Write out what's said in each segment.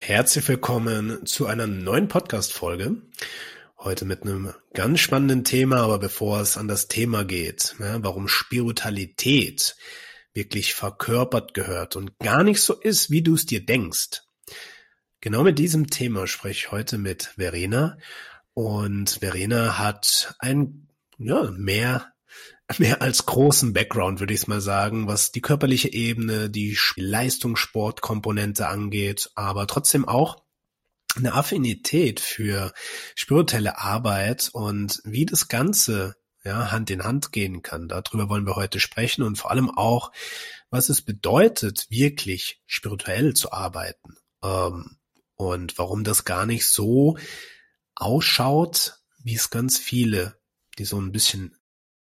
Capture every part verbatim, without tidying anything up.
Herzlich willkommen zu einer neuen Podcast-Folge. Heute mit einem ganz spannenden Thema, aber bevor es an das Thema geht, ja, warum Spiritualität wirklich verkörpert gehört und gar nicht so ist, wie du es dir denkst. Genau mit diesem Thema spreche ich heute mit Verena. Und Verena hat ein, ja, mehr Mehr als großen Background, würde ich es mal sagen, was die körperliche Ebene, die Leistungssportkomponente angeht, aber trotzdem auch eine Affinität für spirituelle Arbeit und wie das Ganze ja Hand in Hand gehen kann. Darüber wollen wir heute sprechen und vor allem auch, was es bedeutet, wirklich spirituell zu arbeiten, ähm, und warum das gar nicht so ausschaut, wie es ganz viele, die so ein bisschen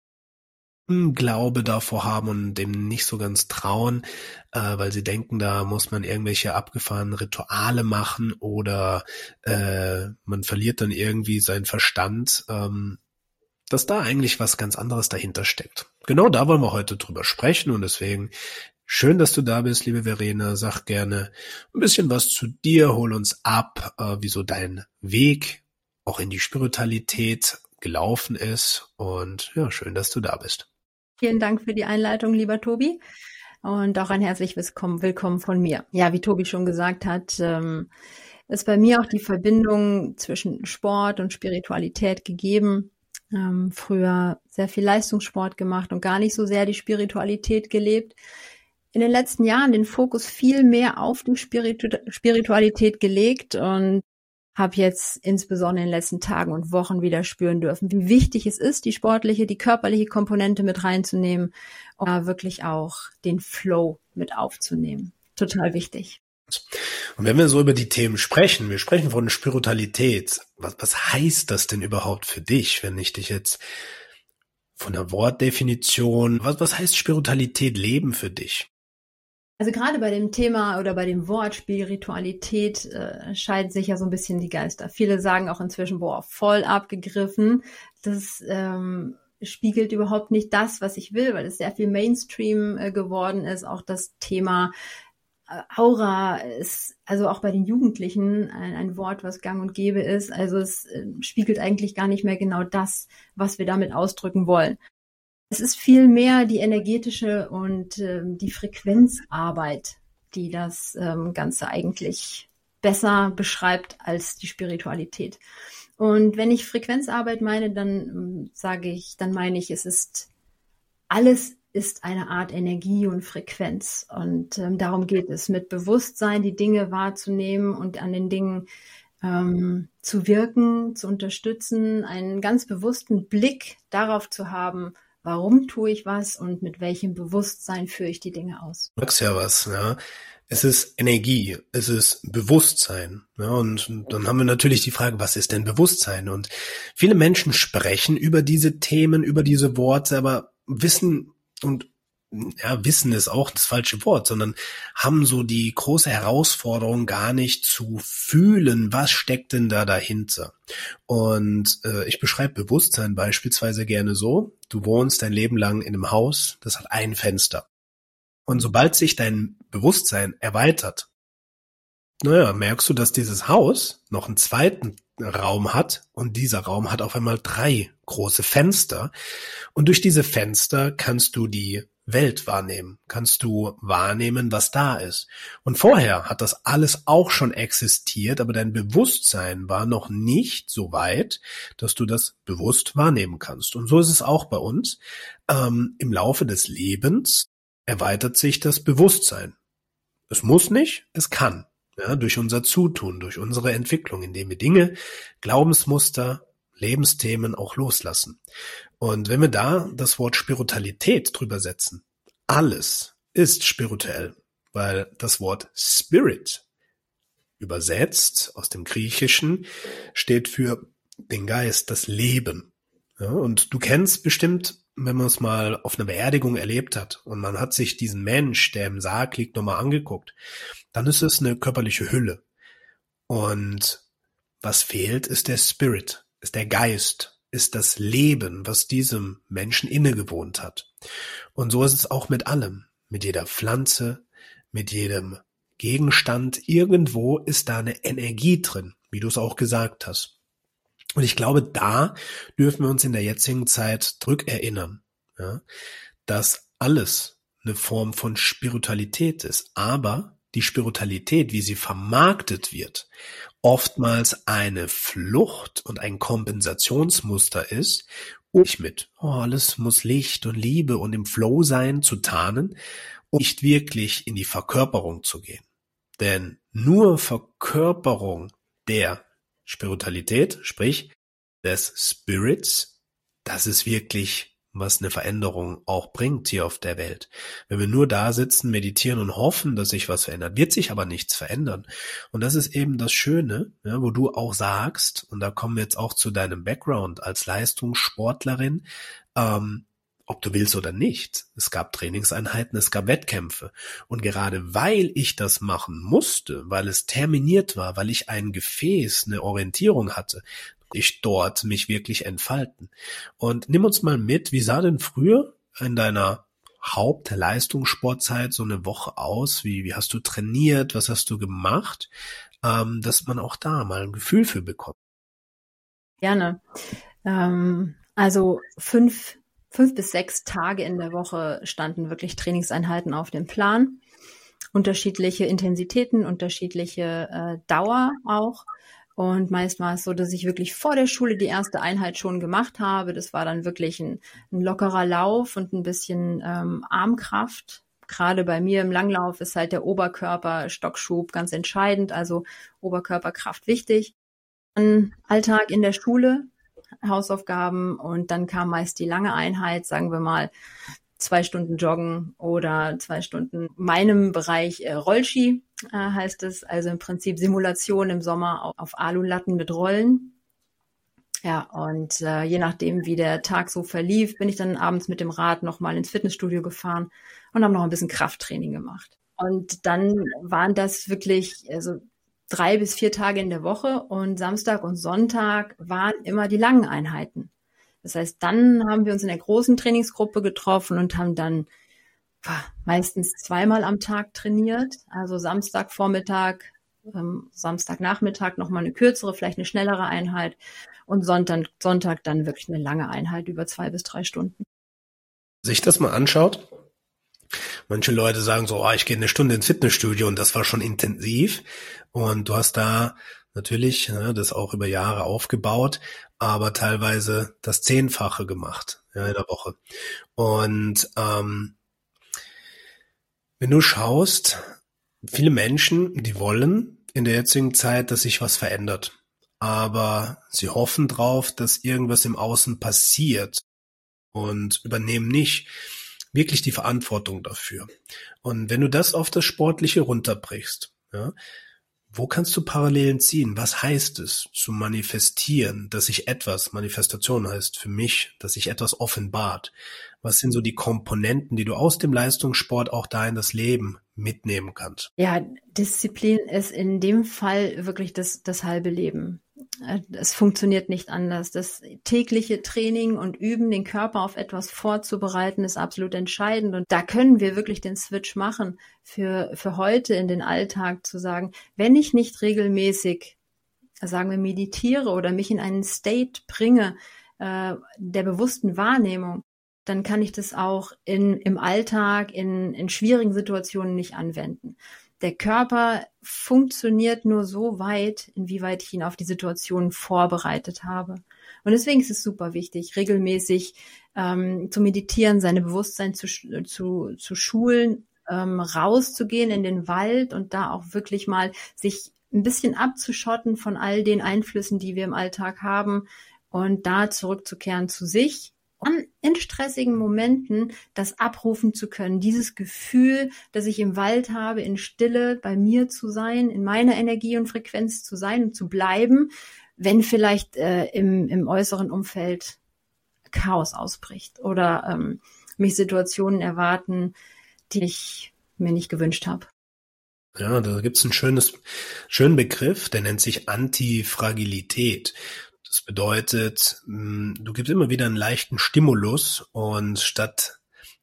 Glaube davor haben und dem nicht so ganz trauen, äh, weil sie denken, da muss man irgendwelche abgefahrenen Rituale machen oder äh, man verliert dann irgendwie seinen Verstand, ähm, dass da eigentlich was ganz anderes dahinter steckt. Genau da wollen wir heute drüber sprechen und deswegen schön, dass du da bist, liebe Verena. Sag gerne ein bisschen was zu dir, hol uns ab, äh, wie so dein Weg auch in die Spiritualität gelaufen ist und ja, schön, dass du da bist. Vielen Dank für die Einleitung, lieber Tobi. Und auch ein herzliches Willkommen, willkommen von mir. Ja, wie Tobi schon gesagt hat, ähm, ist bei mir auch die Verbindung zwischen Sport und Spiritualität gegeben. Ähm, früher sehr viel Leistungssport gemacht und gar nicht so sehr die Spiritualität gelebt. In den letzten Jahren den Fokus viel mehr auf die Spiritu- Spiritualität gelegt und habe jetzt insbesondere in den letzten Tagen und Wochen wieder spüren dürfen, wie wichtig es ist, die sportliche, die körperliche Komponente mit reinzunehmen und da wirklich auch den Flow mit aufzunehmen. Total wichtig. Und wenn wir so über die Themen sprechen, wir sprechen von Spiritualität, was, was heißt das denn überhaupt für dich, wenn ich dich jetzt von der Wortdefinition, was, was heißt Spiritualität leben für dich? Also gerade bei dem Thema oder bei dem Wort Spiritualität äh, scheiden sich ja so ein bisschen die Geister. Viele sagen auch inzwischen, boah, voll abgegriffen. Das ähm, spiegelt überhaupt nicht das, was ich will, weil es sehr viel Mainstream äh, geworden ist. Auch das Thema äh, Aura ist also auch bei den Jugendlichen ein, ein Wort, was gang und gäbe ist. Also es äh, spiegelt eigentlich gar nicht mehr genau das, was wir damit ausdrücken wollen. Es ist viel mehr die energetische und ähm, die Frequenzarbeit, die das ähm, Ganze eigentlich besser beschreibt als die Spiritualität. Und wenn ich Frequenzarbeit meine, dann ähm, sage ich, dann meine ich, es ist, alles ist eine Art Energie und Frequenz. Und ähm, darum geht es, mit Bewusstsein die Dinge wahrzunehmen und an den Dingen ähm, zu wirken, zu unterstützen, einen ganz bewussten Blick darauf zu haben, warum tue ich was und mit welchem Bewusstsein führe ich die Dinge aus? Du sagst ja was, ja. Es ist Energie, es ist Bewusstsein. Ja, und dann haben wir natürlich die Frage, was ist denn Bewusstsein? Und viele Menschen sprechen über diese Themen, über diese Worte, aber wissen und ja, Wissen ist auch das falsche Wort, sondern haben so die große Herausforderung gar nicht zu fühlen, was steckt denn da dahinter. Und äh, ich beschreibe Bewusstsein beispielsweise gerne so, du wohnst dein Leben lang in einem Haus, das hat ein Fenster. Und sobald sich dein Bewusstsein erweitert, naja, merkst du, dass dieses Haus noch einen zweiten Raum hat und dieser Raum hat auf einmal drei große Fenster und durch diese Fenster kannst du die Welt wahrnehmen, kannst du wahrnehmen, was da ist. Und vorher hat das alles auch schon existiert, aber dein Bewusstsein war noch nicht so weit, dass du das bewusst wahrnehmen kannst. Und so ist es auch bei uns. Ähm, im Laufe des Lebens erweitert sich das Bewusstsein. Es muss nicht, es kann. Ja, durch unser Zutun, durch unsere Entwicklung, indem wir Dinge, Glaubensmuster, Lebensthemen auch loslassen. Und wenn wir da das Wort Spiritualität drüber setzen, alles ist spirituell, weil das Wort Spirit übersetzt aus dem Griechischen steht für den Geist, das Leben. Ja, und du kennst bestimmt, wenn man es mal auf einer Beerdigung erlebt hat und man hat sich diesen Mensch, der im Sarg liegt, nochmal angeguckt, dann ist es eine körperliche Hülle. Und was fehlt, ist der Spirit, ist der Geist, ist das Leben, was diesem Menschen innegewohnt hat. Und so ist es auch mit allem, mit jeder Pflanze, mit jedem Gegenstand, irgendwo ist da eine Energie drin, wie du es auch gesagt hast. Und ich glaube, da dürfen wir uns in der jetzigen Zeit zurückerinnern, ja, dass alles eine Form von Spiritualität ist, aber die Spiritualität, wie sie vermarktet wird, oftmals eine Flucht und ein Kompensationsmuster ist, um nicht mit, oh, alles muss Licht und Liebe und im Flow sein, zu tarnen, um nicht wirklich in die Verkörperung zu gehen. Denn nur Verkörperung der Spiritualität, sprich des Spirits, das ist wirklich, was eine Veränderung auch bringt hier auf der Welt. Wenn wir nur da sitzen, meditieren und hoffen, dass sich was verändert, wird sich aber nichts verändern. Und das ist eben das Schöne, ja, wo du auch sagst, und da kommen wir jetzt auch zu deinem Background als Leistungssportlerin, ähm, ob du willst oder nicht. Es gab Trainingseinheiten, es gab Wettkämpfe. Und gerade weil ich das machen musste, weil es terminiert war, weil ich ein Gefäß, eine Orientierung hatte, ich dort mich wirklich entfalten. Und nimm uns mal mit, wie sah denn früher in deiner Hauptleistungssportzeit so eine Woche aus? Wie, wie hast du trainiert? Was hast du gemacht? Ähm, dass man auch da mal ein Gefühl für bekommt. Gerne. Ähm, also fünf, fünf bis sechs Tage in der Woche standen wirklich Trainingseinheiten auf dem Plan. Unterschiedliche Intensitäten, unterschiedliche äh, Dauer auch. Und meist war es so, dass ich wirklich vor der Schule die erste Einheit schon gemacht habe. Das war dann wirklich ein, ein lockerer Lauf und ein bisschen ähm, Armkraft. Gerade bei mir im Langlauf ist halt der Oberkörper, Stockschub ganz entscheidend, also Oberkörperkraft wichtig. Dann Alltag in der Schule, Hausaufgaben und dann kam meist die lange Einheit, sagen wir mal zwei Stunden Joggen oder zwei Stunden meinem Bereich äh, Rollski äh, heißt es, also im Prinzip Simulation im Sommer auf, auf Alulatten mit Rollen. Ja, und äh, je nachdem, wie der Tag so verlief, bin ich dann abends mit dem Rad nochmal ins Fitnessstudio gefahren und habe noch ein bisschen Krafttraining gemacht. Und dann waren das wirklich also drei bis vier Tage in der Woche und Samstag und Sonntag waren immer die langen Einheiten. Das heißt, dann haben wir uns in der großen Trainingsgruppe getroffen und haben dann meistens zweimal am Tag trainiert. Also Samstagvormittag, ähm, Samstagnachmittag nochmal eine kürzere, vielleicht eine schnellere Einheit und Sonntag, Sonntag dann wirklich eine lange Einheit über zwei bis drei Stunden. Sich das mal anschaut. Manche Leute sagen so, oh, ich gehe eine Stunde ins Fitnessstudio und das war schon intensiv. Und du hast da natürlich ja, das auch über Jahre aufgebaut, aber teilweise das Zehnfache gemacht ja, in der Woche. Und ähm, wenn du schaust, viele Menschen, die wollen in der jetzigen Zeit, dass sich was verändert. Aber sie hoffen drauf, dass irgendwas im Außen passiert und übernehmen nicht wirklich die Verantwortung dafür. Und wenn du das auf das Sportliche runterbrichst, ja, wo kannst du Parallelen ziehen? Was heißt es, zu manifestieren, dass sich etwas, Manifestation heißt für mich, dass sich etwas offenbart? Was sind so die Komponenten, die du aus dem Leistungssport auch da in das Leben mitnehmen kannst? Ja, Disziplin ist in dem Fall wirklich das, das halbe Leben. Es funktioniert nicht anders. Das tägliche Training und Üben, den Körper auf etwas vorzubereiten, ist absolut entscheidend. Und da können wir wirklich den Switch machen, für, für heute in den Alltag zu sagen, wenn ich nicht regelmäßig, sagen wir, meditiere oder mich in einen State bringe, äh, der bewussten Wahrnehmung, dann kann ich das auch in, im Alltag, in, in schwierigen Situationen nicht anwenden. Der Körper funktioniert nur so weit, inwieweit ich ihn auf die Situation vorbereitet habe. Und deswegen ist es super wichtig, regelmäßig ähm, zu meditieren, seine Bewusstsein zu, zu, zu schulen, ähm, rauszugehen in den Wald und da auch wirklich mal sich ein bisschen abzuschotten von all den Einflüssen, die wir im Alltag haben und da zurückzukehren zu sich. Und in stressigen Momenten das abrufen zu können, dieses Gefühl, das ich im Wald habe, in Stille bei mir zu sein, in meiner Energie und Frequenz zu sein und zu bleiben, wenn vielleicht äh, im, im äußeren Umfeld Chaos ausbricht oder ähm, mich Situationen erwarten, die ich mir nicht gewünscht habe. Ja, da gibt's einen schönes, schönen Begriff, der nennt sich Antifragilität. Das bedeutet, du gibst immer wieder einen leichten Stimulus und statt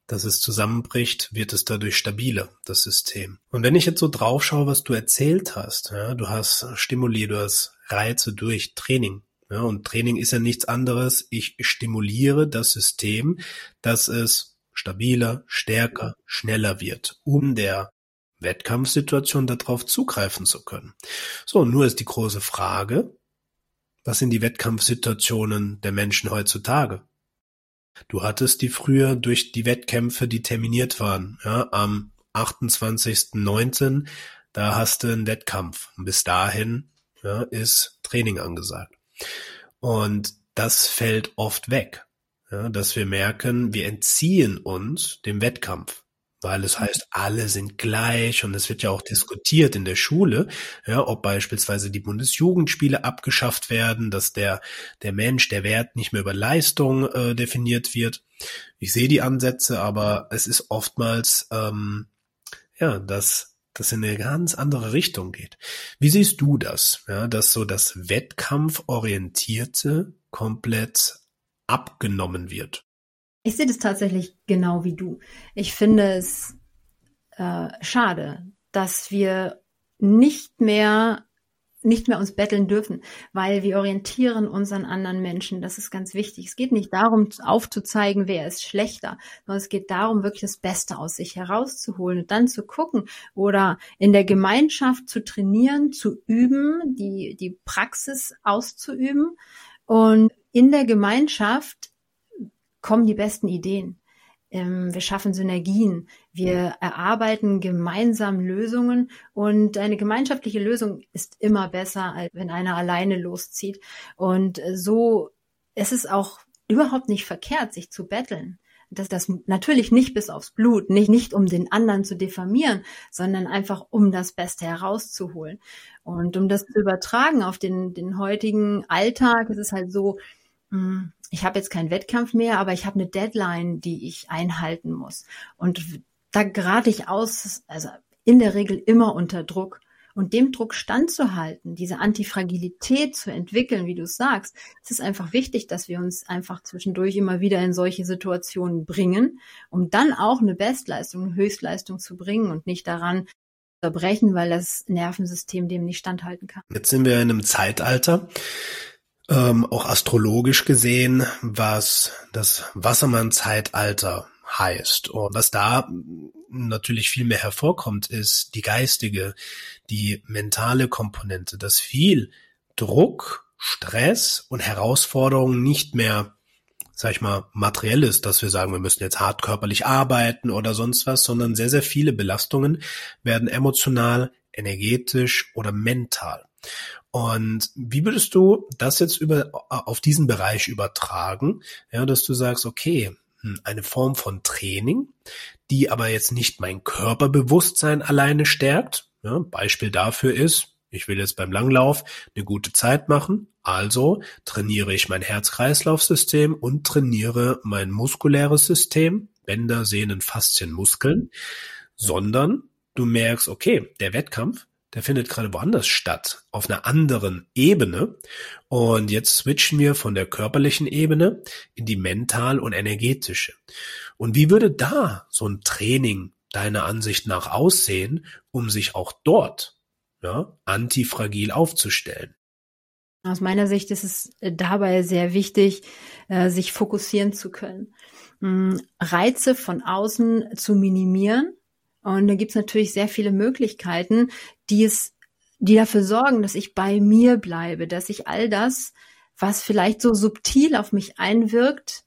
dass es zusammenbricht, wird es dadurch stabiler, das System. Und wenn ich jetzt so drauf schaue, was du erzählt hast, ja, du hast Stimuli, du hast Reize durch Training. Ja, und Training ist ja nichts anderes. Ich stimuliere das System, dass es stabiler, stärker, schneller wird, um der Wettkampfsituation darauf zugreifen zu können. So, nur ist die große Frage, was sind die Wettkampfsituationen der Menschen heutzutage? Du hattest die früher durch die Wettkämpfe, die terminiert waren. Ja, am achtundzwanzigsten neunten, da hast du einen Wettkampf. Und bis dahin, ja, ist Training angesagt. Und das fällt oft weg, ja, dass wir merken, wir entziehen uns dem Wettkampf. Weil es heißt, alle sind gleich, und es wird ja auch diskutiert in der Schule, ja, ob beispielsweise die Bundesjugendspiele abgeschafft werden, dass der der Mensch, der Wert nicht mehr über Leistung äh, definiert wird. Ich sehe die Ansätze, aber es ist oftmals ähm, ja, dass das in eine ganz andere Richtung geht. Wie siehst du das, ja, dass so das Wettkampforientierte komplett abgenommen wird? Ich sehe das tatsächlich genau wie du. Ich finde es äh, schade, dass wir nicht mehr nicht mehr uns betteln dürfen, weil wir orientieren uns an anderen Menschen. Das ist ganz wichtig. Es geht nicht darum, aufzuzeigen, wer ist schlechter, sondern es geht darum, wirklich das Beste aus sich herauszuholen und dann zu gucken oder in der Gemeinschaft zu trainieren, zu üben, die, die Praxis auszuüben. Und in der Gemeinschaft kommen die besten Ideen. Wir schaffen Synergien. Wir erarbeiten gemeinsam Lösungen, und eine gemeinschaftliche Lösung ist immer besser, als wenn einer alleine loszieht. Und so ist es auch überhaupt nicht verkehrt, sich zu betteln. Das, das natürlich nicht bis aufs Blut, nicht, nicht um den anderen zu diffamieren, sondern einfach um das Beste herauszuholen. Und um das zu übertragen auf den, den heutigen Alltag, ist es halt so, ich habe jetzt keinen Wettkampf mehr, aber ich habe eine Deadline, die ich einhalten muss. Und da gerate ich aus, also in der Regel immer unter Druck. Und dem Druck standzuhalten, diese Antifragilität zu entwickeln, wie du es sagst, es ist einfach wichtig, dass wir uns einfach zwischendurch immer wieder in solche Situationen bringen, um dann auch eine Bestleistung, eine Höchstleistung zu bringen und nicht daran zerbrechen, weil das Nervensystem dem nicht standhalten kann. Jetzt sind wir in einem Zeitalter, Ähm, auch astrologisch gesehen, was das Wassermann-Zeitalter heißt. Und was da natürlich viel mehr hervorkommt, ist die geistige, die mentale Komponente, dass viel Druck, Stress und Herausforderungen nicht mehr, sag ich mal, materiell ist, dass wir sagen, wir müssen jetzt hart körperlich arbeiten oder sonst was, sondern sehr, sehr viele Belastungen werden emotional, energetisch oder mental. Und wie würdest du das jetzt über auf diesen Bereich übertragen, ja, dass du sagst, okay, eine Form von Training, die aber jetzt nicht mein Körperbewusstsein alleine stärkt. Ja, Beispiel dafür ist, ich will jetzt beim Langlauf eine gute Zeit machen, also trainiere ich mein Herz-Kreislauf-System und trainiere mein muskuläres System, Bänder, Sehnen, Faszien, Muskeln, sondern du merkst, okay, der Wettkampf, der findet gerade woanders statt, auf einer anderen Ebene. Und jetzt switchen wir von der körperlichen Ebene in die mental und energetische. Und wie würde da so ein Training deiner Ansicht nach aussehen, um sich auch dort, ja, antifragil aufzustellen? Aus meiner Sicht ist es dabei sehr wichtig, sich fokussieren zu können, Reize von außen zu minimieren. Und da gibt's natürlich sehr viele Möglichkeiten, die es, die dafür sorgen, dass ich bei mir bleibe, dass ich all das, was vielleicht so subtil auf mich einwirkt,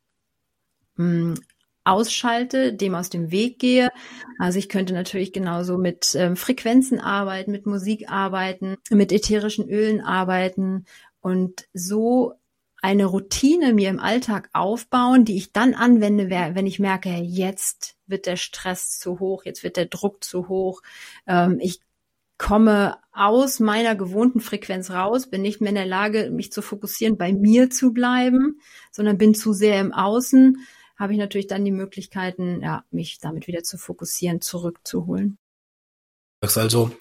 mh, ausschalte, dem aus dem Weg gehe. Also ich könnte natürlich genauso mit ähm, Frequenzen arbeiten, mit Musik arbeiten, mit ätherischen Ölen arbeiten und so eine Routine mir im Alltag aufbauen, die ich dann anwende, wenn ich merke, jetzt wird der Stress zu hoch, jetzt wird der Druck zu hoch, ähm, ich komme aus meiner gewohnten Frequenz raus, bin nicht mehr in der Lage, mich zu fokussieren, bei mir zu bleiben, sondern bin zu sehr im Außen, habe ich natürlich dann die Möglichkeiten, ja, mich damit wieder zu fokussieren, zurückzuholen. Das ist also,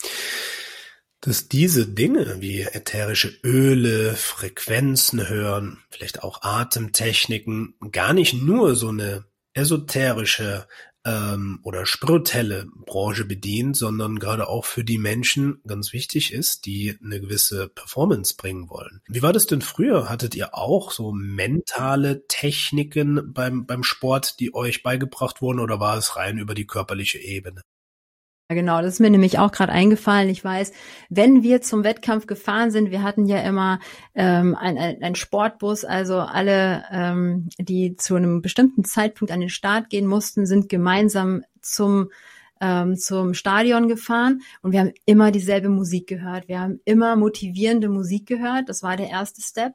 dass diese Dinge wie ätherische Öle, Frequenzen hören, vielleicht auch Atemtechniken, gar nicht nur so eine esoterische ähm, oder spirituelle Branche bedient, sondern gerade auch für die Menschen ganz wichtig ist, die eine gewisse Performance bringen wollen. Wie war das denn früher? Hattet ihr auch so mentale Techniken beim, beim Sport, die euch beigebracht wurden, oder war es rein über die körperliche Ebene? Ja, genau, das ist mir nämlich auch gerade eingefallen. Ich weiß, wenn wir zum Wettkampf gefahren sind, wir hatten ja immer ähm, ein, ein, ein Sportbus, also alle, ähm, die zu einem bestimmten Zeitpunkt an den Start gehen mussten, sind gemeinsam zum ähm, zum Stadion gefahren und wir haben immer dieselbe Musik gehört. Wir haben immer motivierende Musik gehört. Das war der erste Step.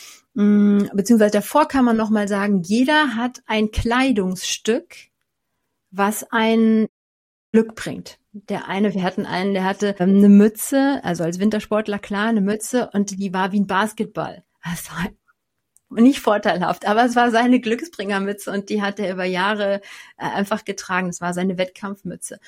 Mm, beziehungsweise davor kann man noch mal sagen, jeder hat ein Kleidungsstück, was ein Glück bringt. Der eine, wir hatten einen, der hatte ähm, eine Mütze, also als Wintersportler klar, eine Mütze und die war wie ein Basketball. Das war nicht vorteilhaft, aber es war seine Glücksbringermütze und die hat er über Jahre äh, einfach getragen. Das war seine Wettkampfmütze.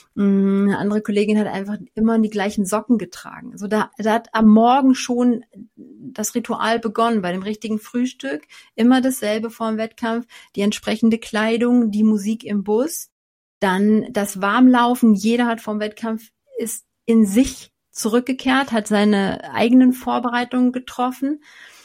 Mm, eine andere Kollegin hat einfach immer die gleichen Socken getragen. Also da, da hat am Morgen schon das Ritual begonnen, bei dem richtigen Frühstück, immer dasselbe vor dem Wettkampf, die entsprechende Kleidung, die Musik im Bus. Dann das Warmlaufen, jeder hat vom Wettkampf, ist in sich zurückgekehrt, hat seine eigenen Vorbereitungen getroffen.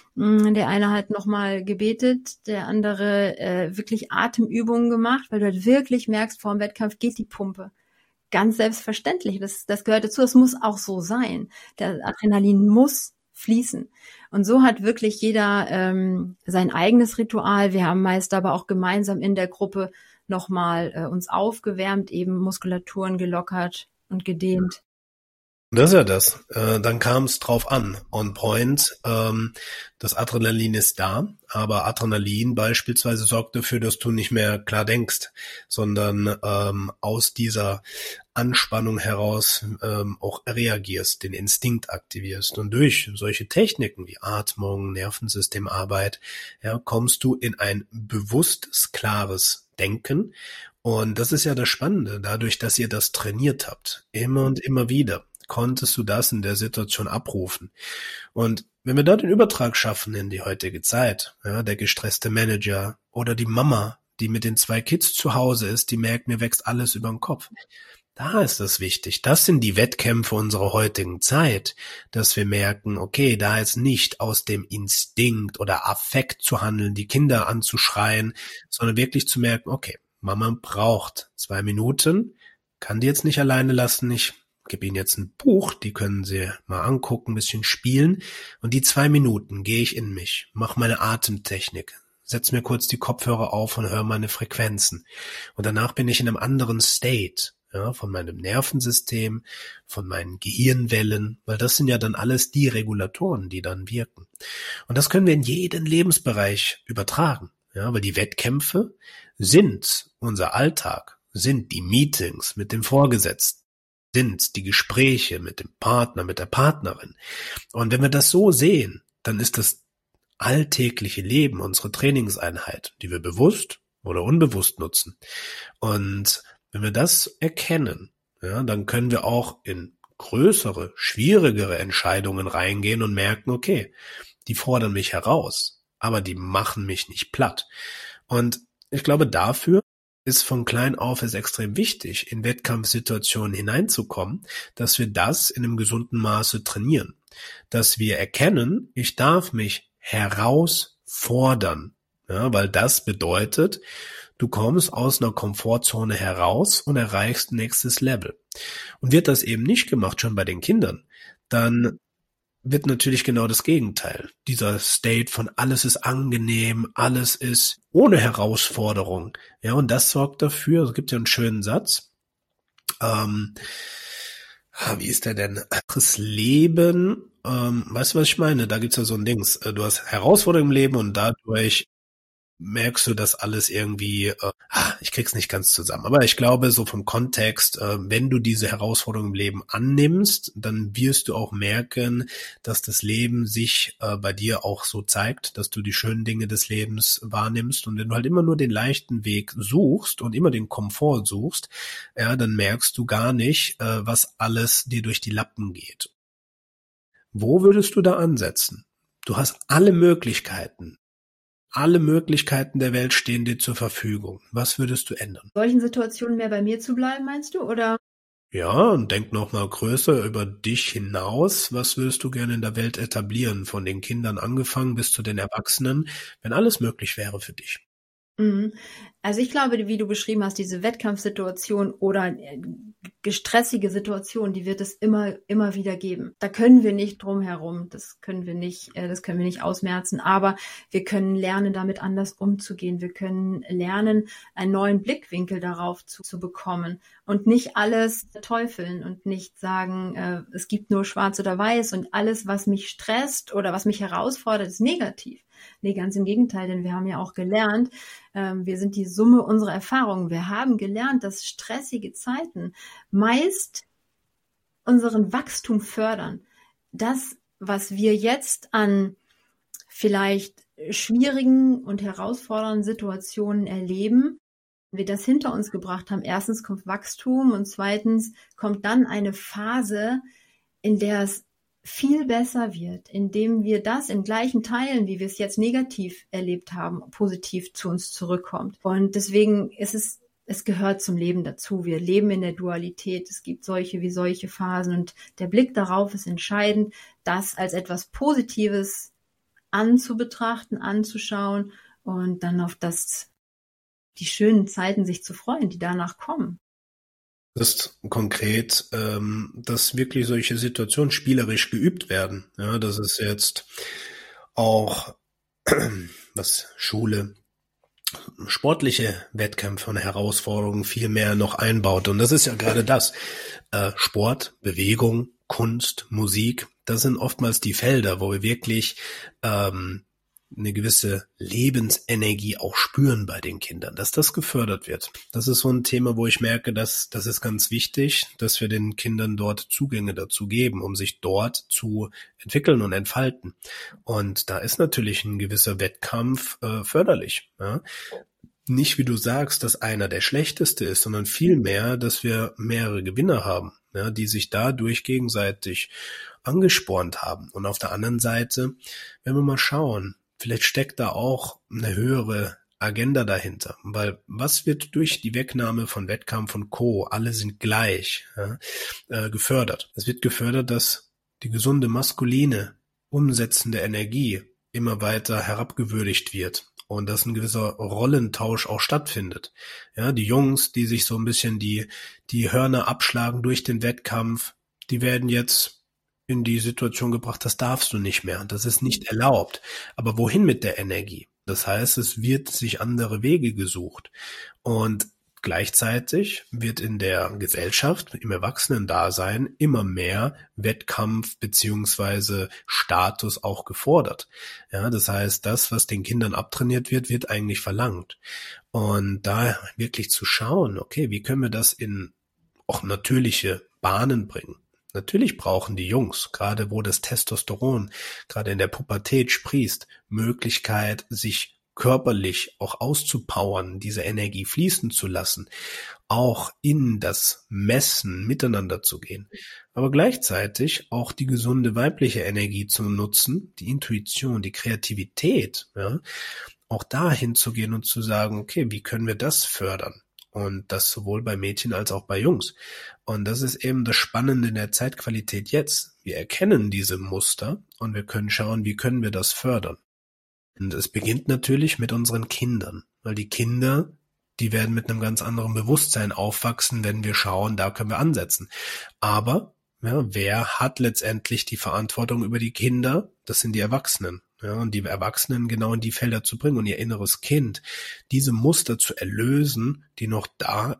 Der eine hat nochmal gebetet, der andere äh, wirklich Atemübungen gemacht, weil du halt wirklich merkst, vor dem Wettkampf geht die Pumpe. Ganz selbstverständlich, das, das gehört dazu, es muss auch so sein. Der Adrenalin muss fließen. Und so hat wirklich jeder ähm, sein eigenes Ritual. Wir haben meist aber auch gemeinsam in der Gruppe nochmal äh, uns aufgewärmt, eben Muskulaturen gelockert und gedehnt. Das ist ja das. Äh, dann kam es drauf an. On point, ähm, das Adrenalin ist da, aber Adrenalin beispielsweise sorgt dafür, dass du nicht mehr klar denkst, sondern ähm, aus dieser Anspannung heraus ähm, auch reagierst, den Instinkt aktivierst. Und durch solche Techniken wie Atmung, Nervensystemarbeit, ja, kommst du in ein bewusstes, klares Denken. Und das ist ja das Spannende, dadurch, dass ihr das trainiert habt, immer und immer wieder, konntest du das in der Situation abrufen. Und wenn wir da den Übertrag schaffen in die heutige Zeit, ja, der gestresste Manager oder die Mama, die mit den zwei Kids zu Hause ist, die merkt, mir wächst alles über den Kopf. Da ist das wichtig. Das sind die Wettkämpfe unserer heutigen Zeit, dass wir merken, okay, da ist nicht aus dem Instinkt oder Affekt zu handeln, die Kinder anzuschreien, sondern wirklich zu merken, okay, Mama braucht zwei Minuten, kann die jetzt nicht alleine lassen, ich gebe Ihnen jetzt ein Buch, die können Sie mal angucken, ein bisschen spielen. Und die zwei Minuten gehe ich in mich, mache meine Atemtechnik, setze mir kurz die Kopfhörer auf und höre meine Frequenzen. Und danach bin ich in einem anderen State, ja, von meinem Nervensystem, von meinen Gehirnwellen, weil das sind ja dann alles die Regulatoren, die dann wirken. Und das können wir in jeden Lebensbereich übertragen, ja, weil die Wettkämpfe sind unser Alltag, sind die Meetings mit dem Vorgesetzten, sind die Gespräche mit dem Partner, mit der Partnerin. Und wenn wir das so sehen, dann ist das alltägliche Leben unsere Trainingseinheit, die wir bewusst oder unbewusst nutzen. Und wenn wir das erkennen, ja, dann können wir auch in größere, schwierigere Entscheidungen reingehen und merken, okay, die fordern mich heraus, aber die machen mich nicht platt. Und ich glaube, dafür ist von klein auf es extrem wichtig, in Wettkampfsituationen hineinzukommen, dass wir das in einem gesunden Maße trainieren. Dass wir erkennen, ich darf mich herausfordern, ja, weil das bedeutet, du kommst aus einer Komfortzone heraus und erreichst nächstes Level. Und wird das eben nicht gemacht, schon bei den Kindern, dann wird natürlich genau das Gegenteil. Dieser State von alles ist angenehm, alles ist ohne Herausforderung. Ja, und das sorgt dafür, es gibt ja einen schönen Satz, ähm, wie ist der denn? Das Leben, ähm, weißt du, was ich meine? Da gibt's ja so ein Dings, du hast Herausforderungen im Leben und dadurch merkst du, dass alles irgendwie, äh, ich krieg's nicht ganz zusammen, aber ich glaube, so vom Kontext, äh, wenn du diese Herausforderung im Leben annimmst, dann wirst du auch merken, dass das Leben sich äh, bei dir auch so zeigt, dass du die schönen Dinge des Lebens wahrnimmst. Und wenn du halt immer nur den leichten Weg suchst und immer den Komfort suchst, ja, dann merkst du gar nicht, äh, was alles dir durch die Lappen geht. Wo würdest du da ansetzen? Du hast alle Möglichkeiten. Alle Möglichkeiten der Welt stehen dir zur Verfügung. Was würdest du ändern? In solchen Situationen mehr bei mir zu bleiben, meinst du, oder? Ja, und denk noch mal größer über dich hinaus. Was würdest du gerne in der Welt etablieren? Von den Kindern angefangen bis zu den Erwachsenen, wenn alles möglich wäre für dich. Mhm. Also ich glaube, wie du beschrieben hast, diese Wettkampfsituation oder äh, gestressige Situation, die wird es immer, immer wieder geben. Da können wir nicht drum herum. Das können wir nicht, äh, das können wir nicht ausmerzen. Aber wir können lernen, damit anders umzugehen. Wir können lernen, einen neuen Blickwinkel darauf zu, zu bekommen und nicht alles verteufeln und nicht sagen, äh, es gibt nur schwarz oder weiß und alles, was mich stresst oder was mich herausfordert, ist negativ. Nee, ganz im Gegenteil, denn wir haben ja auch gelernt, ähm, wir sind die Summe unserer Erfahrungen. Wir haben gelernt, dass stressige Zeiten meist unseren Wachstum fördern. Das, was wir jetzt an vielleicht schwierigen und herausfordernden Situationen erleben, wenn wir das hinter uns gebracht haben, erstens kommt Wachstum und zweitens kommt dann eine Phase, in der es viel besser wird, indem wir das in gleichen Teilen, wie wir es jetzt negativ erlebt haben, positiv zu uns zurückkommt. Und deswegen ist es, es gehört zum Leben dazu. Wir leben in der Dualität. Es gibt solche wie solche Phasen und der Blick darauf ist entscheidend, das als etwas Positives anzubetrachten, anzuschauen und dann auf das, die schönen Zeiten sich zu freuen, die danach kommen. Das ist konkret, ähm, dass wirklich solche Situationen spielerisch geübt werden. Ja, das ist jetzt auch, was Schule, sportliche Wettkämpfe und Herausforderungen viel mehr noch einbaut. Und das ist ja gerade das. Äh, Sport, Bewegung, Kunst, Musik, das sind oftmals die Felder, wo wir wirklich ähm, eine gewisse Lebensenergie auch spüren bei den Kindern, dass das gefördert wird. Das ist so ein Thema, wo ich merke, dass das ist ganz wichtig, dass wir den Kindern dort Zugänge dazu geben, um sich dort zu entwickeln und entfalten. Und da ist natürlich ein gewisser Wettkampf äh, förderlich. Ja? Nicht, wie du sagst, dass einer der schlechteste ist, sondern vielmehr, dass wir mehrere Gewinner haben, ja, die sich dadurch gegenseitig angespornt haben. Und auf der anderen Seite, wenn wir mal schauen, vielleicht steckt da auch eine höhere Agenda dahinter, weil was wird durch die Wegnahme von Wettkampf und Co., alle sind gleich, ja, äh, gefördert. Es wird gefördert, dass die gesunde maskuline, umsetzende Energie immer weiter herabgewürdigt wird und dass ein gewisser Rollentausch auch stattfindet. Ja, die Jungs, die sich so ein bisschen die, die Hörner abschlagen durch den Wettkampf, die werden jetzt in die Situation gebracht, das darfst du nicht mehr, das ist nicht erlaubt. Aber wohin mit der Energie? Das heißt, es wird sich andere Wege gesucht. Und gleichzeitig wird in der Gesellschaft, im Erwachsenen-Dasein immer mehr Wettkampf beziehungsweise Status auch gefordert. Ja, das heißt, das, was den Kindern abtrainiert wird, wird eigentlich verlangt. Und da wirklich zu schauen, okay, wie können wir das in auch natürliche Bahnen bringen? Natürlich brauchen die Jungs, gerade wo das Testosteron gerade in der Pubertät sprießt, Möglichkeit, sich körperlich auch auszupowern, diese Energie fließen zu lassen, auch in das Messen miteinander zu gehen. Aber gleichzeitig auch die gesunde weibliche Energie zu nutzen, die Intuition, die Kreativität, ja, auch dahin zu gehen und zu sagen, okay, wie können wir das fördern? Und das sowohl bei Mädchen als auch bei Jungs. Und das ist eben das Spannende in der Zeitqualität jetzt. Wir erkennen diese Muster und wir können schauen, wie können wir das fördern. Und es beginnt natürlich mit unseren Kindern, weil die Kinder, die werden mit einem ganz anderen Bewusstsein aufwachsen, wenn wir schauen, da können wir ansetzen. Aber ja, wer hat letztendlich die Verantwortung über die Kinder? Das sind die Erwachsenen. Ja, und die Erwachsenen genau in die Felder zu bringen und ihr inneres Kind, diese Muster zu erlösen, die noch da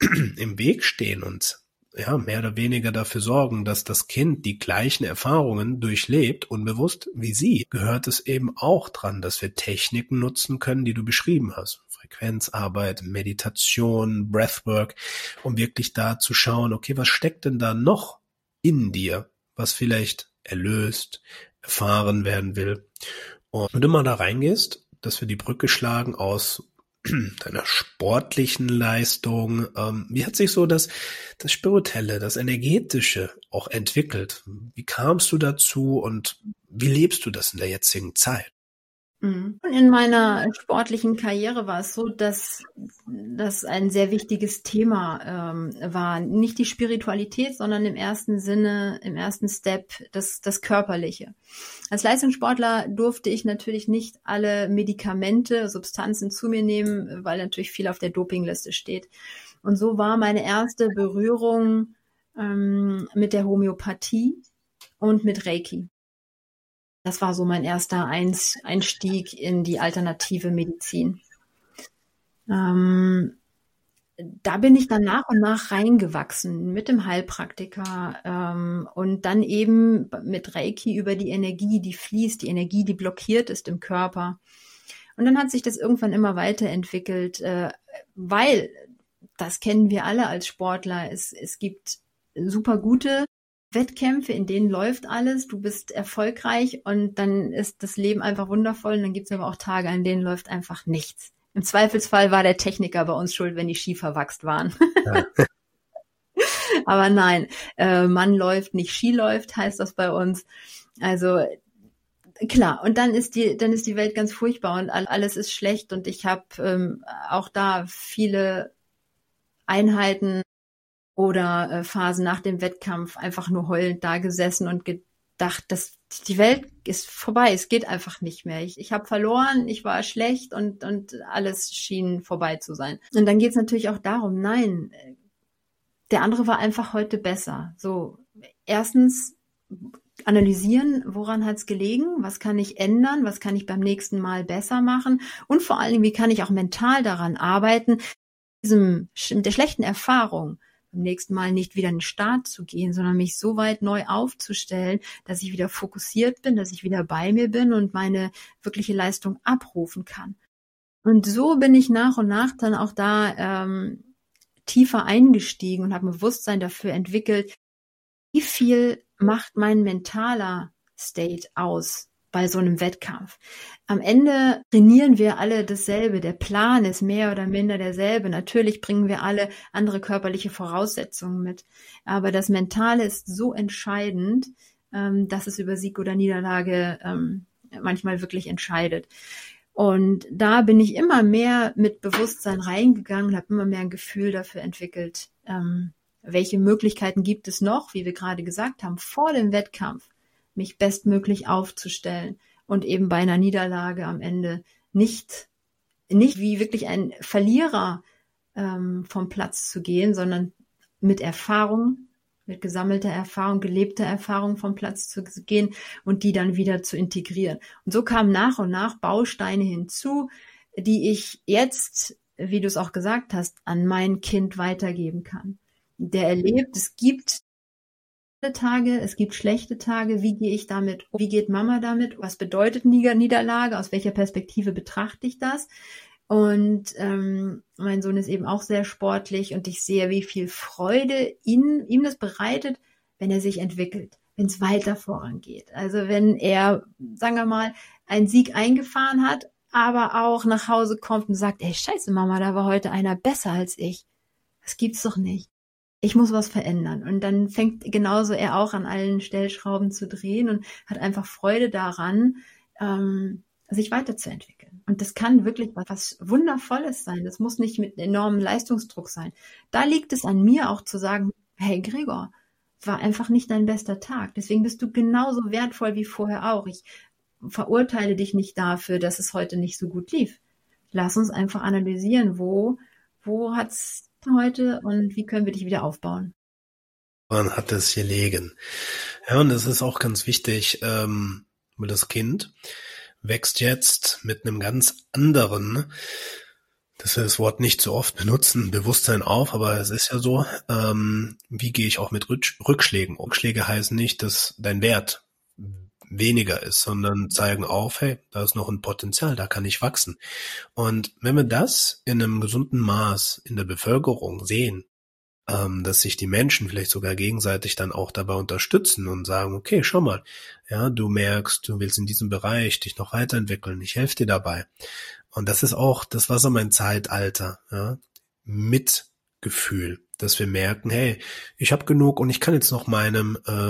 im Weg stehen und ja, mehr oder weniger dafür sorgen, dass das Kind die gleichen Erfahrungen durchlebt, unbewusst wie sie, gehört es eben auch dran, dass wir Techniken nutzen können, die du beschrieben hast. Frequenzarbeit, Meditation, Breathwork, um wirklich da zu schauen, okay, was steckt denn da noch in dir, was vielleicht erlöst, erfahren werden will. Und wenn du mal da reingehst, dass wir die Brücke schlagen aus deiner sportlichen Leistung, ähm, wie hat sich so das, das Spirituelle, das Energetische auch entwickelt? Wie kamst du dazu und wie lebst du das in der jetzigen Zeit? Mhm. Und in meiner sportlichen Karriere war es so, dass das ein sehr wichtiges Thema ähm, war. Nicht die Spiritualität, sondern im ersten Sinne, im ersten Step das, das Körperliche. Als Leistungssportler durfte ich natürlich nicht alle Medikamente, Substanzen zu mir nehmen, weil natürlich viel auf der Dopingliste steht. Und so war meine erste Berührung ähm, mit der Homöopathie und mit Reiki. Das war so mein erster Einstieg in die alternative Medizin. Ähm, da bin ich dann nach und nach reingewachsen mit dem Heilpraktiker ähm, und dann eben mit Reiki über die Energie, die fließt, die Energie, die blockiert ist im Körper. Und dann hat sich das irgendwann immer weiterentwickelt, äh, weil, das kennen wir alle als Sportler, es, es gibt super gute Wettkämpfe, in denen läuft alles, du bist erfolgreich und dann ist das Leben einfach wundervoll und dann gibt es aber auch Tage, an denen läuft einfach nichts. Im Zweifelsfall war der Techniker bei uns schuld, wenn die Ski verwachst waren. Ja. Aber nein, äh, Mann läuft, nicht Ski läuft, heißt das bei uns. Also klar, und dann ist die, dann ist die Welt ganz furchtbar und alles ist schlecht und ich habe ähm, auch da viele Einheiten oder äh, Phasen nach dem Wettkampf einfach nur heulend da gesessen und gedacht, dass die Welt ist vorbei, es geht einfach nicht mehr. Ich, ich habe verloren, ich war schlecht und, und alles schien vorbei zu sein. Und dann geht es natürlich auch darum, nein, der andere war einfach heute besser. So, erstens analysieren, woran hat es gelegen, was kann ich ändern, was kann ich beim nächsten Mal besser machen und vor allen Dingen, wie kann ich auch mental daran arbeiten, diesem, mit der schlechten Erfahrung beim nächsten Mal nicht wieder in den Start zu gehen, sondern mich so weit neu aufzustellen, dass ich wieder fokussiert bin, dass ich wieder bei mir bin und meine wirkliche Leistung abrufen kann. Und so bin ich nach und nach dann auch da ähm, tiefer eingestiegen und habe ein Bewusstsein dafür entwickelt, wie viel macht mein mentaler State aus bei so einem Wettkampf. Am Ende trainieren wir alle dasselbe. Der Plan ist mehr oder minder derselbe. Natürlich bringen wir alle andere körperliche Voraussetzungen mit. Aber das Mentale ist so entscheidend, dass es über Sieg oder Niederlage manchmal wirklich entscheidet. Und da bin ich immer mehr mit Bewusstsein reingegangen und habe immer mehr ein Gefühl dafür entwickelt, welche Möglichkeiten gibt es noch, wie wir gerade gesagt haben, vor dem Wettkampf mich bestmöglich aufzustellen und eben bei einer Niederlage am Ende nicht, nicht wie wirklich ein Verlierer ähm, vom Platz zu gehen, sondern mit Erfahrung, mit gesammelter Erfahrung, gelebter Erfahrung vom Platz zu gehen und die dann wieder zu integrieren. Und so kamen nach und nach Bausteine hinzu, die ich jetzt, wie du es auch gesagt hast, an mein Kind weitergeben kann. Der erlebt, es gibt Tage, es gibt schlechte Tage, wie gehe ich damit um? Wie geht Mama damit? Was bedeutet Niederlage? Aus welcher Perspektive betrachte ich das? Und ähm, mein Sohn ist eben auch sehr sportlich und ich sehe, wie viel Freude ihn, ihm das bereitet, wenn er sich entwickelt, wenn es weiter vorangeht. Also wenn er, sagen wir mal, einen Sieg eingefahren hat, aber auch nach Hause kommt und sagt, ey, scheiße Mama, da war heute einer besser als ich. Das gibt's doch nicht. Ich muss was verändern. Und dann fängt genauso er auch an allen Stellschrauben zu drehen und hat einfach Freude daran, ähm, sich weiterzuentwickeln. Und das kann wirklich was Wundervolles sein. Das muss nicht mit enormem Leistungsdruck sein. Da liegt es an mir auch zu sagen, hey Gregor, war einfach nicht dein bester Tag. Deswegen bist du genauso wertvoll wie vorher auch. Ich verurteile dich nicht dafür, dass es heute nicht so gut lief. Lass uns einfach analysieren, wo, wo hat's heute und wie können wir dich wieder aufbauen? Man hat es gelegen. Ja, und es ist auch ganz wichtig, ähm, das Kind wächst jetzt mit einem ganz anderen, dass wir das Wort nicht so oft benutzen, Bewusstsein auf, aber es ist ja so, ähm, wie gehe ich auch mit Rückschlägen? Rückschläge heißen nicht, dass dein Wert weniger ist, sondern zeigen auf, hey, da ist noch ein Potenzial, da kann ich wachsen. Und wenn wir das in einem gesunden Maß in der Bevölkerung sehen, ähm, dass sich die Menschen vielleicht sogar gegenseitig dann auch dabei unterstützen und sagen, okay, schau mal, ja, du merkst, du willst in diesem Bereich dich noch weiterentwickeln, ich helfe dir dabei. Und das ist auch, das war so mein Zeitalter, ja, Mitgefühl, dass wir merken, hey, ich habe genug und ich kann jetzt noch meinem äh,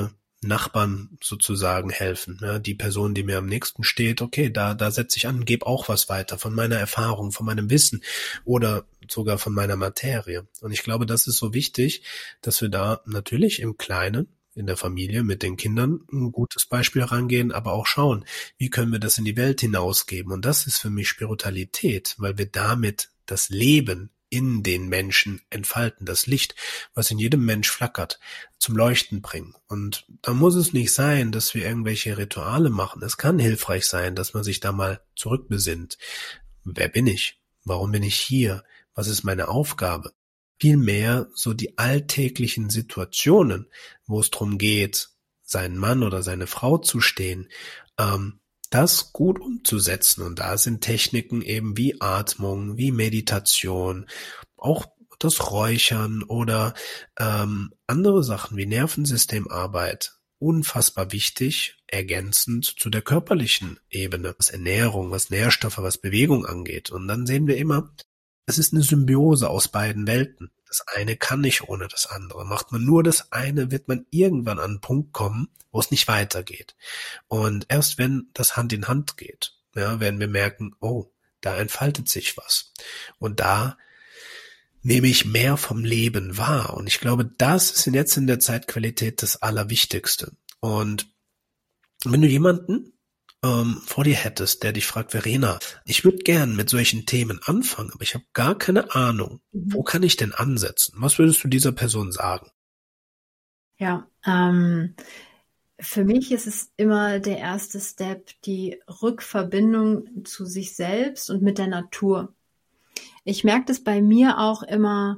Nachbarn sozusagen helfen. Ja, die Person, die mir am nächsten steht, okay, da, da setze ich an, gebe auch was weiter von meiner Erfahrung, von meinem Wissen oder sogar von meiner Materie. Und ich glaube, das ist so wichtig, dass wir da natürlich im Kleinen, in der Familie, mit den Kindern ein gutes Beispiel rangehen, aber auch schauen, wie können wir das in die Welt hinausgeben. Und das ist für mich Spiritualität, weil wir damit das Leben in den Menschen entfalten, das Licht, was in jedem Mensch flackert, zum Leuchten bringen. Und da muss es nicht sein, dass wir irgendwelche Rituale machen. Es kann hilfreich sein, dass man sich da mal zurückbesinnt. Wer bin ich? Warum bin ich hier? Was ist meine Aufgabe? Vielmehr so die alltäglichen Situationen, wo es darum geht, seinen Mann oder seine Frau zu stehen, ähm, das gut umzusetzen. Und da sind Techniken eben wie Atmung, wie Meditation, auch das Räuchern oder ähm, andere Sachen wie Nervensystemarbeit unfassbar wichtig, ergänzend zu der körperlichen Ebene, was Ernährung, was Nährstoffe, was Bewegung angeht. Und dann sehen wir immer, es ist eine Symbiose aus beiden Welten. Das eine kann nicht ohne das andere. Macht man nur das eine, wird man irgendwann an einen Punkt kommen, wo es nicht weitergeht. Und erst wenn das Hand in Hand geht, ja, werden wir merken, oh, da entfaltet sich was. Und da nehme ich mehr vom Leben wahr. Und ich glaube, das ist jetzt in der Zeitqualität das Allerwichtigste. Und wenn du jemanden ähm, vor dir hättest, der dich fragt, Verena, ich würde gern mit solchen Themen anfangen, aber ich habe gar keine Ahnung, Mhm. wo kann ich denn ansetzen? Was würdest du dieser Person sagen? Ja, ähm, für mich ist es immer der erste Step, die Rückverbindung zu sich selbst und mit der Natur. Ich merke das bei mir auch immer,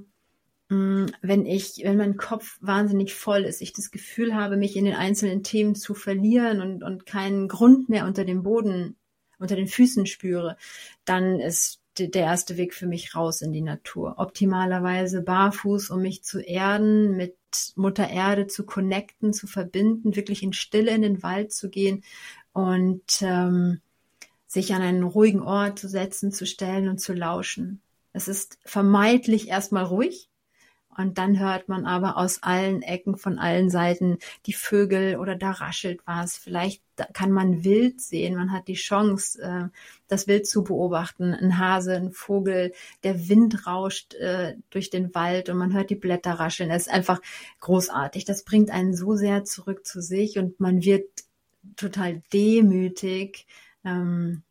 mh, wenn ich, wenn mein Kopf wahnsinnig voll ist, ich das Gefühl habe, mich in den einzelnen Themen zu verlieren und, und keinen Grund mehr unter dem Boden, unter den Füßen spüre, dann ist de- der erste Weg für mich raus in die Natur. Optimalerweise barfuß, um mich zu erden, mit Mutter Erde zu connecten, zu verbinden, wirklich in Stille in den Wald zu gehen und ähm, sich an einen ruhigen Ort zu setzen, zu stellen und zu lauschen. Es ist vermeintlich erstmal ruhig und dann hört man aber aus allen Ecken, von allen Seiten die Vögel oder da raschelt was. Vielleicht kann man Wild sehen. Man hat die Chance, äh, das Wild zu beobachten. Ein Hase, ein Vogel, der Wind rauscht äh, durch den Wald und man hört die Blätter rascheln. Es ist einfach großartig. Das bringt einen so sehr zurück zu sich und man wird total demütig, ähm,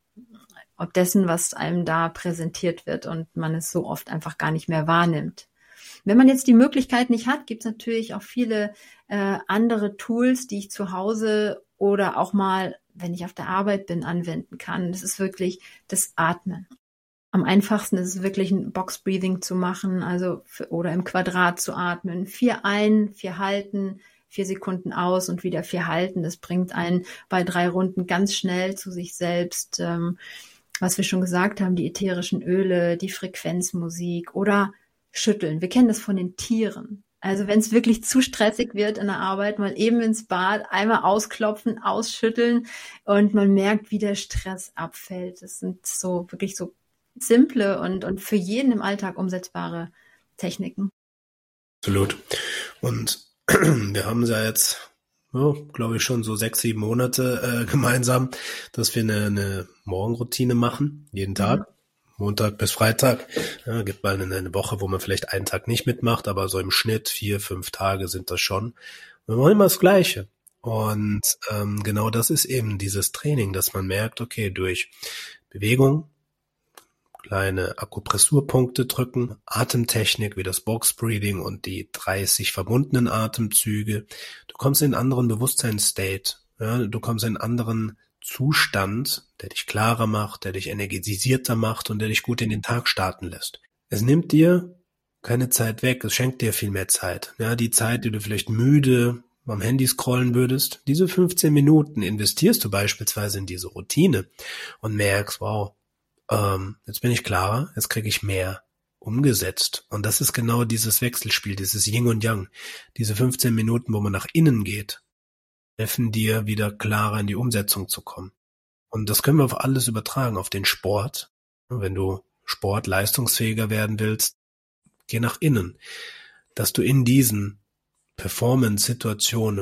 ob dessen, was einem da präsentiert wird und man es so oft einfach gar nicht mehr wahrnimmt. Wenn man jetzt die Möglichkeit nicht hat, gibt es natürlich auch viele äh, andere Tools, die ich zu Hause oder auch mal, wenn ich auf der Arbeit bin, anwenden kann. Das ist wirklich das Atmen. Am einfachsten ist es wirklich ein Box-Breathing zu machen, also für, oder im Quadrat zu atmen. Vier ein, vier halten, vier Sekunden aus und wieder vier halten. Das bringt einen bei drei Runden ganz schnell zu sich selbst. Ähm, was wir schon gesagt haben, die ätherischen Öle, die Frequenzmusik oder schütteln. Wir kennen das von den Tieren. Also wenn es wirklich zu stressig wird in der Arbeit, mal eben ins Bad, einmal ausklopfen, ausschütteln und man merkt, wie der Stress abfällt. Das sind so wirklich so simple und, und für jeden im Alltag umsetzbare Techniken. Absolut. Und wir haben ja jetzt, ja, glaube ich, schon so sechs, sieben Monate äh, gemeinsam, dass wir eine, eine Morgenroutine machen, jeden Tag. Mhm. Montag bis Freitag. Ja, gibt mal eine, eine Woche, wo man vielleicht einen Tag nicht mitmacht, aber so im Schnitt vier, fünf Tage sind das schon. Wir machen immer das Gleiche. Und ähm, genau das ist eben dieses Training, dass man merkt, okay, durch Bewegung, kleine Akupressurpunkte drücken, Atemtechnik wie das Box Breathing und die dreißig verbundenen Atemzüge. Du kommst in einen anderen Bewusstseinsstate. Ja, du kommst in einen anderen Zustand, der dich klarer macht, der dich energetisierter macht und der dich gut in den Tag starten lässt. Es nimmt dir keine Zeit weg, es schenkt dir viel mehr Zeit. Ja, die Zeit, die du vielleicht müde am Handy scrollen würdest, diese fünfzehn Minuten investierst du beispielsweise in diese Routine und merkst, wow, ähm, jetzt bin ich klarer, jetzt kriege ich mehr umgesetzt. Und das ist genau dieses Wechselspiel, dieses Yin und Yang. Diese fünfzehn Minuten, wo man nach innen geht, helfen dir, wieder klarer in die Umsetzung zu kommen. Und das können wir auf alles übertragen, auf den Sport. Wenn du Sport leistungsfähiger werden willst, geh nach innen. Dass du in diesen Performance-Situationen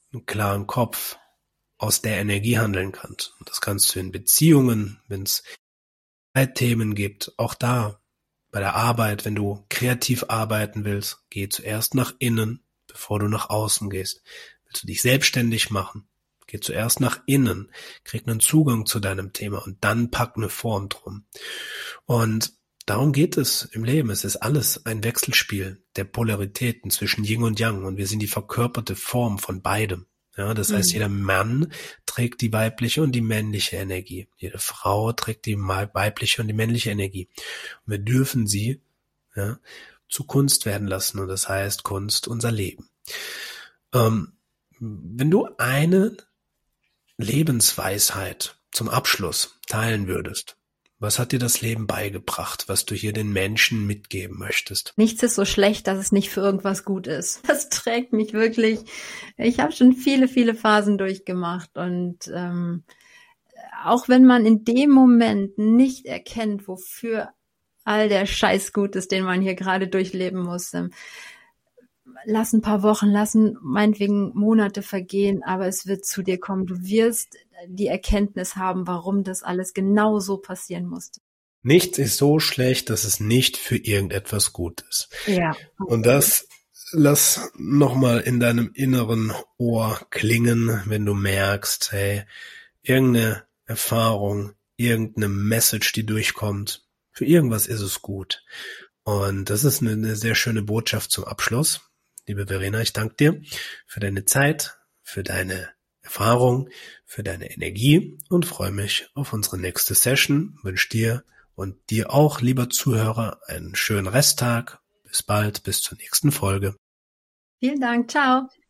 einen klaren Kopf, aus der Energie handeln kannst. Und das kannst du in Beziehungen, wenn es Themen gibt, auch da bei der Arbeit, wenn du kreativ arbeiten willst, geh zuerst nach innen, bevor du nach außen gehst. Willst du dich selbstständig machen, geh zuerst nach innen, krieg einen Zugang zu deinem Thema und dann pack eine Form drum. Und darum geht es im Leben. Es ist alles ein Wechselspiel der Polaritäten zwischen Yin und Yang und wir sind die verkörperte Form von beidem. Ja, das heißt, jeder Mann trägt die weibliche und die männliche Energie. Jede Frau trägt die weibliche und die männliche Energie. Und wir dürfen sie ja, zu Kunst werden lassen. Und das heißt Kunst, unser Leben. Ähm, wenn du eine Lebensweisheit zum Abschluss teilen würdest, was hat dir das Leben beigebracht, was du hier den Menschen mitgeben möchtest? Nichts ist so schlecht, dass es nicht für irgendwas gut ist. Das trägt mich wirklich. Ich habe schon viele, viele Phasen durchgemacht und ähm, auch wenn man in dem Moment nicht erkennt, wofür all der Scheiß gut ist, den man hier gerade durchleben muss, ähm, lass ein paar Wochen, lassen meinetwegen Monate vergehen, aber es wird zu dir kommen. Du wirst die Erkenntnis haben, warum das alles genau so passieren musste. Nichts ist so schlecht, dass es nicht für irgendetwas gut ist. Ja. Und das lass nochmal in deinem inneren Ohr klingen, wenn du merkst, hey, irgendeine Erfahrung, irgendeine Message, die durchkommt, für irgendwas ist es gut. Und das ist eine, eine sehr schöne Botschaft zum Abschluss. Liebe Verena, ich danke dir für deine Zeit, für deine Erfahrung, für deine Energie und freue mich auf unsere nächste Session. Wünsche dir und dir auch, lieber Zuhörer, einen schönen Resttag. Bis bald, bis zur nächsten Folge. Vielen Dank, ciao.